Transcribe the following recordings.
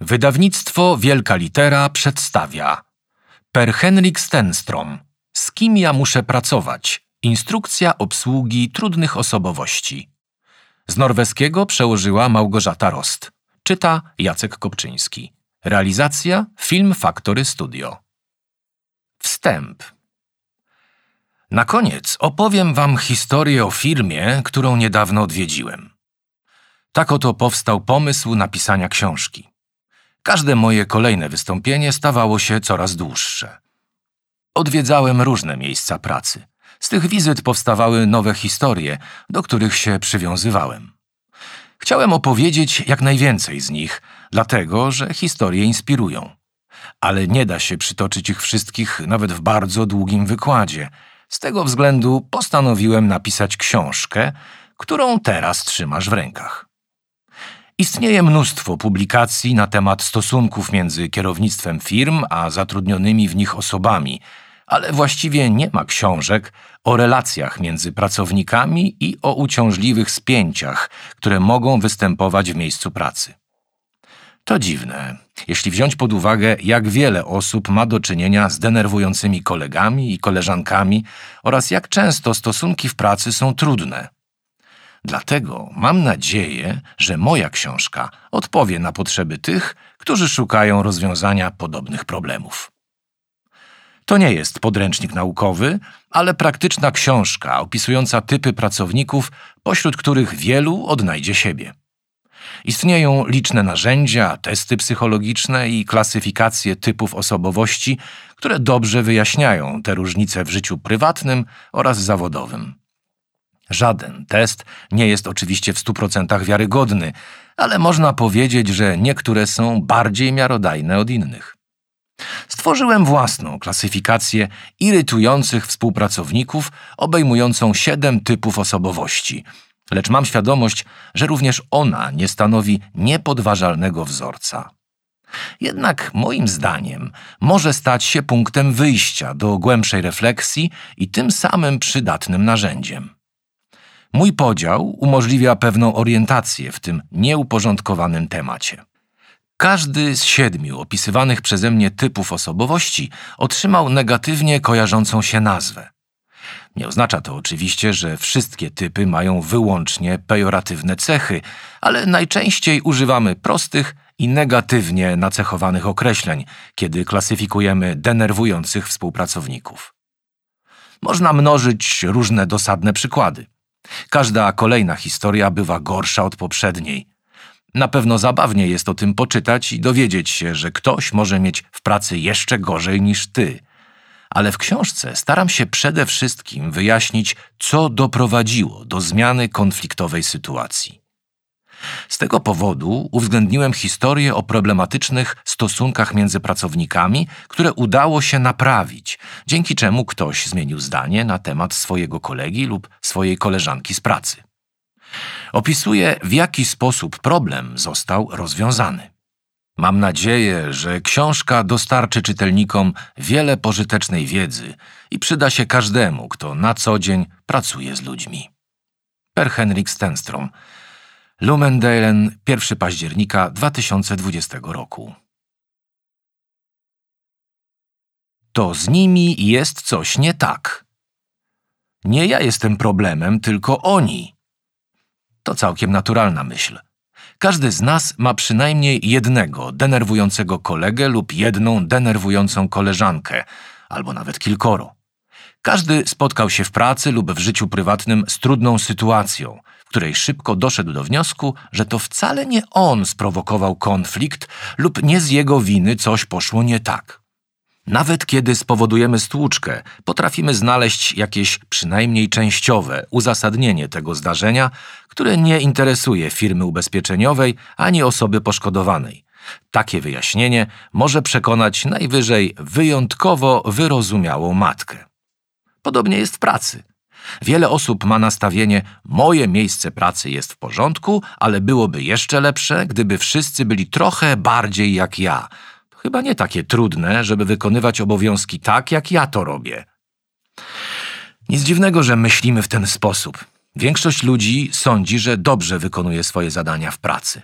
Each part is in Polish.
Wydawnictwo Wielka Litera przedstawia Per Henrik Stenstrom. Z kim ja muszę pracować? Instrukcja obsługi trudnych osobowości. Z norweskiego przełożyła Małgorzata Rost. Czyta Jacek Kopczyński. Realizacja Film Factory Studio. Wstęp. Na koniec opowiem wam historię o firmie, którą niedawno odwiedziłem. Tak oto powstał pomysł napisania książki. Każde moje kolejne wystąpienie stawało się coraz dłuższe. Odwiedzałem różne miejsca pracy. Z tych wizyt powstawały nowe historie, do których się przywiązywałem. Chciałem opowiedzieć jak najwięcej z nich, dlatego że historie inspirują. Ale nie da się przytoczyć ich wszystkich nawet w bardzo długim wykładzie. Z tego względu postanowiłem napisać książkę, którą teraz trzymasz w rękach. Istnieje mnóstwo publikacji na temat stosunków między kierownictwem firm a zatrudnionymi w nich osobami, ale właściwie nie ma książek o relacjach między pracownikami i o uciążliwych spięciach, które mogą występować w miejscu pracy. To dziwne, jeśli wziąć pod uwagę, jak wiele osób ma do czynienia z denerwującymi kolegami i koleżankami oraz jak często stosunki w pracy są trudne. Dlatego mam nadzieję, że moja książka odpowie na potrzeby tych, którzy szukają rozwiązania podobnych problemów. To nie jest podręcznik naukowy, ale praktyczna książka opisująca typy pracowników, pośród których wielu odnajdzie siebie. Istnieją liczne narzędzia, testy psychologiczne i klasyfikacje typów osobowości, które dobrze wyjaśniają te różnice w życiu prywatnym oraz zawodowym. Żaden test nie jest oczywiście w 100% wiarygodny, ale można powiedzieć, że niektóre są bardziej miarodajne od innych. Stworzyłem własną klasyfikację irytujących współpracowników obejmującą 7 typów osobowości, lecz mam świadomość, że również ona nie stanowi niepodważalnego wzorca. Jednak moim zdaniem może stać się punktem wyjścia do głębszej refleksji i tym samym przydatnym narzędziem. Mój podział umożliwia pewną orientację w tym nieuporządkowanym temacie. Każdy z 7 opisywanych przeze mnie typów osobowości otrzymał negatywnie kojarzącą się nazwę. Nie oznacza to oczywiście, że wszystkie typy mają wyłącznie pejoratywne cechy, ale najczęściej używamy prostych i negatywnie nacechowanych określeń, kiedy klasyfikujemy denerwujących współpracowników. Można mnożyć różne dosadne przykłady. Każda kolejna historia bywa gorsza od poprzedniej. Na pewno zabawnie jest o tym poczytać i dowiedzieć się, że ktoś może mieć w pracy jeszcze gorzej niż ty. Ale w książce staram się przede wszystkim wyjaśnić, co doprowadziło do zmiany konfliktowej sytuacji. Z tego powodu uwzględniłem historię o problematycznych stosunkach między pracownikami, które udało się naprawić, dzięki czemu ktoś zmienił zdanie na temat swojego kolegi lub swojej koleżanki z pracy. Opisuję, w jaki sposób problem został rozwiązany. Mam nadzieję, że książka dostarczy czytelnikom wiele pożytecznej wiedzy i przyda się każdemu, kto na co dzień pracuje z ludźmi. Per Henrik Stenstrom. Lumendalen, 1 października 2020 roku. To z nimi jest coś nie tak. Nie ja jestem problemem, tylko oni. To całkiem naturalna myśl. Każdy z nas ma przynajmniej jednego denerwującego kolegę lub jedną denerwującą koleżankę, albo nawet kilkoro. Każdy spotkał się w pracy lub w życiu prywatnym z trudną sytuacją, w której szybko doszedł do wniosku, że to wcale nie on sprowokował konflikt lub nie z jego winy coś poszło nie tak. Nawet kiedy spowodujemy stłuczkę, potrafimy znaleźć jakieś przynajmniej częściowe uzasadnienie tego zdarzenia, które nie interesuje firmy ubezpieczeniowej ani osoby poszkodowanej. Takie wyjaśnienie może przekonać najwyżej wyjątkowo wyrozumiałą matkę. Podobnie jest w pracy. Wiele osób ma nastawienie: moje miejsce pracy jest w porządku, ale byłoby jeszcze lepsze, gdyby wszyscy byli trochę bardziej jak ja. To chyba nie takie trudne, żeby wykonywać obowiązki tak, jak ja to robię. Nic dziwnego, że myślimy w ten sposób. Większość ludzi sądzi, że dobrze wykonuje swoje zadania w pracy.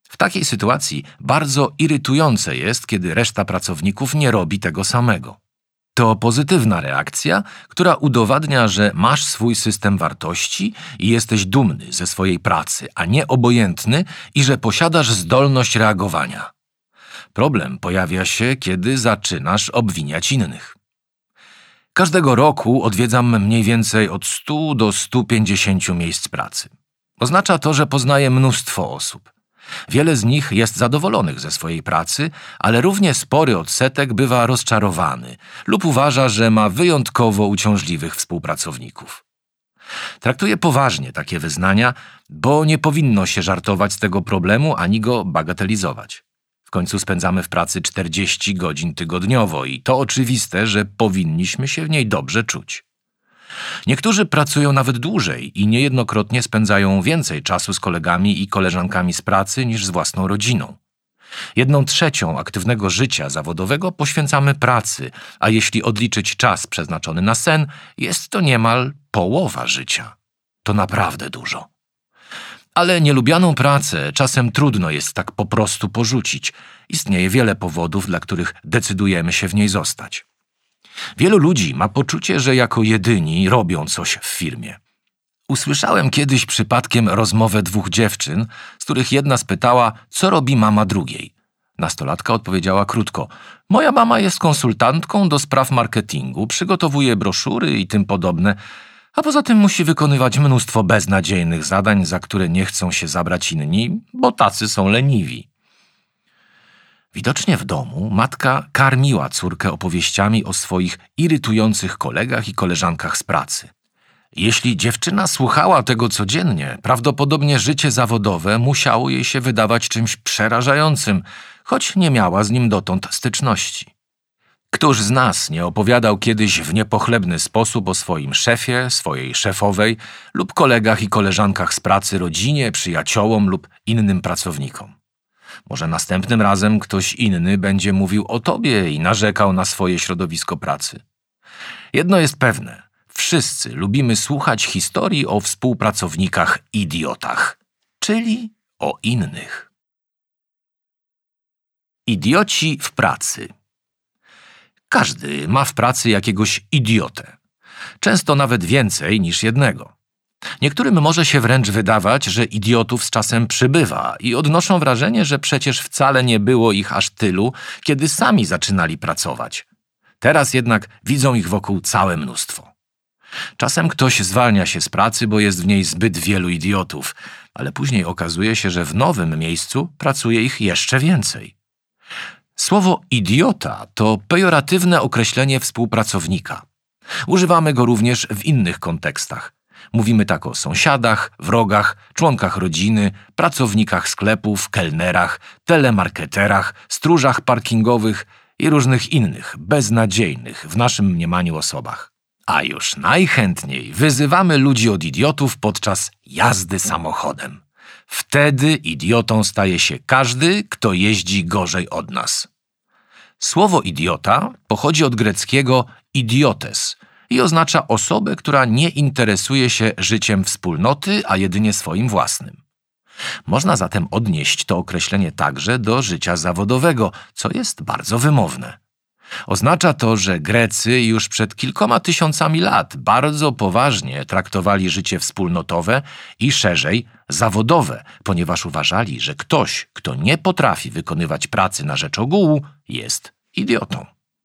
W takiej sytuacji bardzo irytujące jest, kiedy reszta pracowników nie robi tego samego. To pozytywna reakcja, która udowadnia, że masz swój system wartości i jesteś dumny ze swojej pracy, a nie obojętny i że posiadasz zdolność reagowania. Problem pojawia się, kiedy zaczynasz obwiniać innych. Każdego roku odwiedzam mniej więcej od 100 do 150 miejsc pracy. Oznacza to, że poznaję mnóstwo osób. Wiele z nich jest zadowolonych ze swojej pracy, ale równie spory odsetek bywa rozczarowany lub uważa, że ma wyjątkowo uciążliwych współpracowników. Traktuję poważnie takie wyznania, bo nie powinno się żartować z tego problemu ani go bagatelizować. W końcu spędzamy w pracy 40 godzin tygodniowo i to oczywiste, że powinniśmy się w niej dobrze czuć. Niektórzy pracują nawet dłużej i niejednokrotnie spędzają więcej czasu z kolegami i koleżankami z pracy niż z własną rodziną. 1/3 aktywnego życia zawodowego poświęcamy pracy, a jeśli odliczyć czas przeznaczony na sen, jest to niemal połowa życia. To naprawdę dużo. Ale nielubianą pracę czasem trudno jest tak po prostu porzucić. Istnieje wiele powodów, dla których decydujemy się w niej zostać. Wielu ludzi ma poczucie, że jako jedyni robią coś w firmie. Usłyszałem kiedyś przypadkiem rozmowę 2 dziewczyn, z których jedna spytała, co robi mama drugiej. Nastolatka odpowiedziała krótko: moja mama jest konsultantką do spraw marketingu, przygotowuje broszury i tym podobne, a poza tym musi wykonywać mnóstwo beznadziejnych zadań, za które nie chcą się zabrać inni, bo tacy są leniwi. Widocznie w domu matka karmiła córkę opowieściami o swoich irytujących kolegach i koleżankach z pracy. Jeśli dziewczyna słuchała tego codziennie, prawdopodobnie życie zawodowe musiało jej się wydawać czymś przerażającym, choć nie miała z nim dotąd styczności. Któż z nas nie opowiadał kiedyś w niepochlebny sposób o swoim szefie, swojej szefowej lub kolegach i koleżankach z pracy, rodzinie, przyjaciołom lub innym pracownikom? Może następnym razem ktoś inny będzie mówił o tobie i narzekał na swoje środowisko pracy. Jedno jest pewne, wszyscy lubimy słuchać historii o współpracownikach idiotach, czyli o innych. Idioci w pracy. Każdy ma w pracy jakiegoś idiotę. Często nawet więcej niż jednego. Niektórym może się wręcz wydawać, że idiotów z czasem przybywa i odnoszą wrażenie, że przecież wcale nie było ich aż tylu, kiedy sami zaczynali pracować. Teraz jednak widzą ich wokół całe mnóstwo. Czasem ktoś zwalnia się z pracy, bo jest w niej zbyt wielu idiotów, ale później okazuje się, że w nowym miejscu pracuje ich jeszcze więcej. Słowo idiota to pejoratywne określenie współpracownika. Używamy go również w innych kontekstach. Mówimy tak o sąsiadach, wrogach, członkach rodziny, pracownikach sklepów, kelnerach, telemarketerach, stróżach parkingowych i różnych innych, beznadziejnych w naszym mniemaniu osobach. A już najchętniej wyzywamy ludzi od idiotów podczas jazdy samochodem. Wtedy idiotą staje się każdy, kto jeździ gorzej od nas. Słowo idiota pochodzi od greckiego idiotes i oznacza osobę, która nie interesuje się życiem wspólnoty, a jedynie swoim własnym. Można zatem odnieść to określenie także do życia zawodowego, co jest bardzo wymowne. Oznacza to, że Grecy już przed kilkoma tysiącami lat bardzo poważnie traktowali życie wspólnotowe i szerzej zawodowe, ponieważ uważali, że ktoś, kto nie potrafi wykonywać pracy na rzecz ogółu, jest idiotą.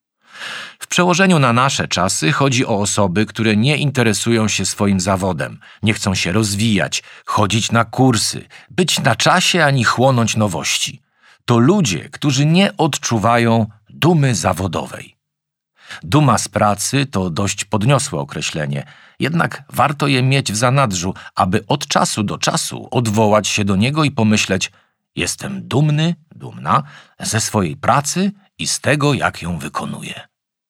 W przełożeniu na nasze czasy chodzi o osoby, które nie interesują się swoim zawodem, nie chcą się rozwijać, chodzić na kursy, być na czasie ani chłonąć nowości. To ludzie, którzy nie odczuwają dumy zawodowej. Duma z pracy to dość podniosłe określenie, jednak warto je mieć w zanadrzu, aby od czasu do czasu odwołać się do niego i pomyśleć: jestem dumny, dumna ze swojej pracy i z tego, jak ją wykonuję.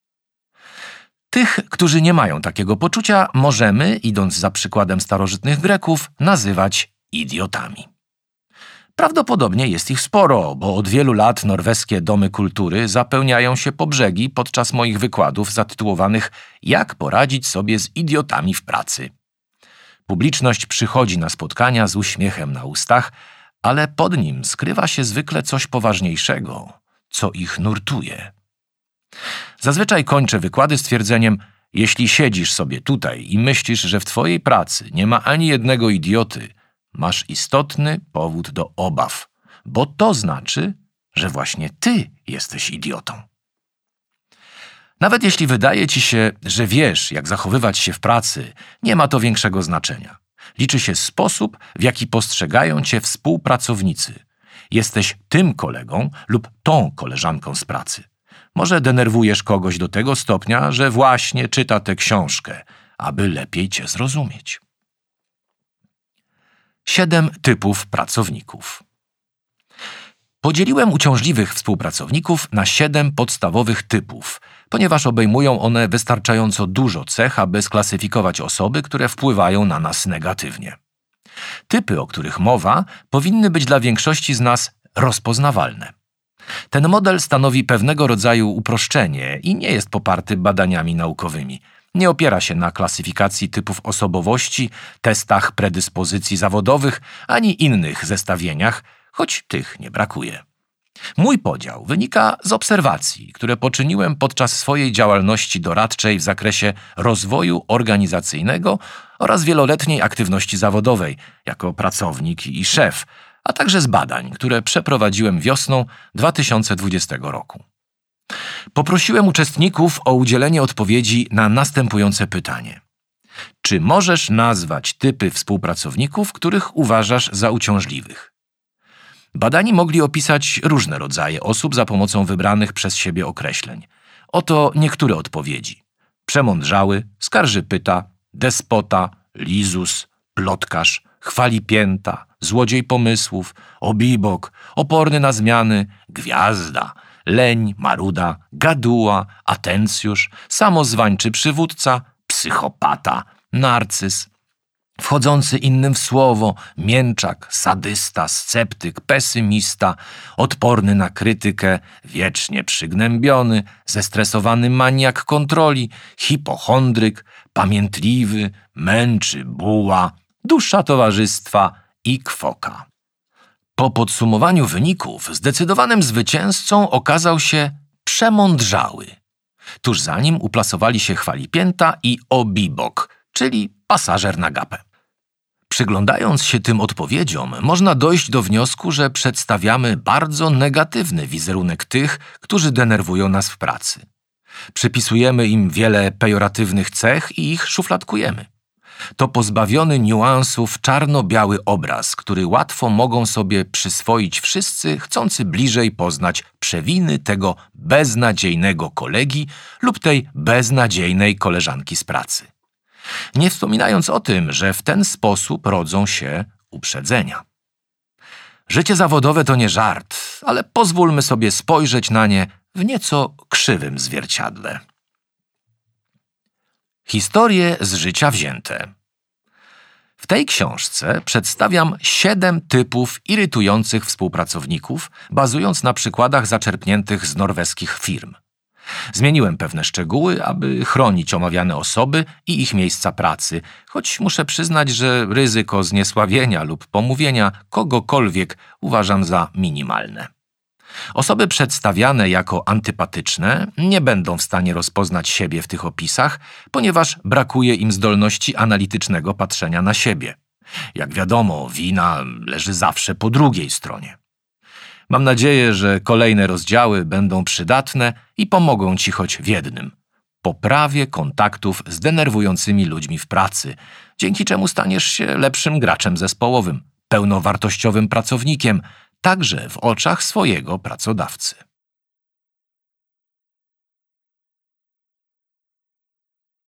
Tych, którzy nie mają takiego poczucia, możemy, idąc za przykładem starożytnych Greków, nazywać idiotami. Prawdopodobnie jest ich sporo, bo od wielu lat norweskie domy kultury zapełniają się po brzegi podczas moich wykładów zatytułowanych „Jak poradzić sobie z idiotami w pracy”. Publiczność przychodzi na spotkania z uśmiechem na ustach, ale pod nim skrywa się zwykle coś poważniejszego, co ich nurtuje. Zazwyczaj kończę wykłady stwierdzeniem: jeśli siedzisz sobie tutaj i myślisz, że w twojej pracy nie ma ani jednego idioty, masz istotny powód do obaw, bo to znaczy, że właśnie ty jesteś idiotą. Nawet jeśli wydaje ci się, że wiesz, jak zachowywać się w pracy, nie ma to większego znaczenia. Liczy się sposób, w jaki postrzegają cię współpracownicy. Jesteś tym kolegą lub tą koleżanką z pracy. Może denerwujesz kogoś do tego stopnia, że właśnie czyta tę książkę, aby lepiej cię zrozumieć. 7 typów pracowników. Podzieliłem uciążliwych współpracowników na 7 podstawowych typów, ponieważ obejmują one wystarczająco dużo cech, aby sklasyfikować osoby, które wpływają na nas negatywnie. Typy, o których mowa, powinny być dla większości z nas rozpoznawalne. Ten model stanowi pewnego rodzaju uproszczenie i nie jest poparty badaniami naukowymi. Nie opiera się na klasyfikacji typów osobowości, testach predyspozycji zawodowych ani innych zestawieniach, choć tych nie brakuje. Mój podział wynika z obserwacji, które poczyniłem podczas swojej działalności doradczej w zakresie rozwoju organizacyjnego oraz wieloletniej aktywności zawodowej jako pracownik i szef, a także z badań, które przeprowadziłem wiosną 2020 roku. Poprosiłem uczestników o udzielenie odpowiedzi na następujące pytanie. Czy możesz nazwać typy współpracowników, których uważasz za uciążliwych? Badani mogli opisać różne rodzaje osób za pomocą wybranych przez siebie określeń. Oto niektóre odpowiedzi. Przemądrzały, skarżypyta, despota, lizus, plotkarz, chwalipięta, złodziej pomysłów, obibok, oporny na zmiany, gwiazda, leń, maruda, gaduła, atencjusz, samozwańczy przywódca, psychopata, narcyz, wchodzący innym w słowo, mięczak, sadysta, sceptyk, pesymista, odporny na krytykę, wiecznie przygnębiony, zestresowany maniak kontroli, hipochondryk, pamiętliwy, męczy, buła, dusza towarzystwa i kwoka. Po podsumowaniu wyników zdecydowanym zwycięzcą okazał się przemądrzały. Tuż za nim uplasowali się chwalipięta i obibok, czyli pasażer na gapę. Przyglądając się tym odpowiedziom, można dojść do wniosku, że przedstawiamy bardzo negatywny wizerunek tych, którzy denerwują nas w pracy. Przypisujemy im wiele pejoratywnych cech i ich szufladkujemy. To pozbawiony niuansów czarno-biały obraz, który łatwo mogą sobie przyswoić wszyscy chcący bliżej poznać przewiny tego beznadziejnego kolegi lub tej beznadziejnej koleżanki z pracy. Nie wspominając o tym, że w ten sposób rodzą się uprzedzenia. Życie zawodowe to nie żart, ale pozwólmy sobie spojrzeć na nie w nieco krzywym zwierciadle. Historie z życia wzięte. W tej książce przedstawiam 7 typów irytujących współpracowników, bazując na przykładach zaczerpniętych z norweskich firm. Zmieniłem pewne szczegóły, aby chronić omawiane osoby i ich miejsca pracy, choć muszę przyznać, że ryzyko zniesławienia lub pomówienia kogokolwiek uważam za minimalne. Osoby przedstawiane jako antypatyczne nie będą w stanie rozpoznać siebie w tych opisach, ponieważ brakuje im zdolności analitycznego patrzenia na siebie. Jak wiadomo, wina leży zawsze po drugiej stronie. Mam nadzieję, że kolejne rozdziały będą przydatne i pomogą ci choć w jednym – poprawie kontaktów z denerwującymi ludźmi w pracy, dzięki czemu staniesz się lepszym graczem zespołowym, pełnowartościowym pracownikiem, także w oczach swojego pracodawcy.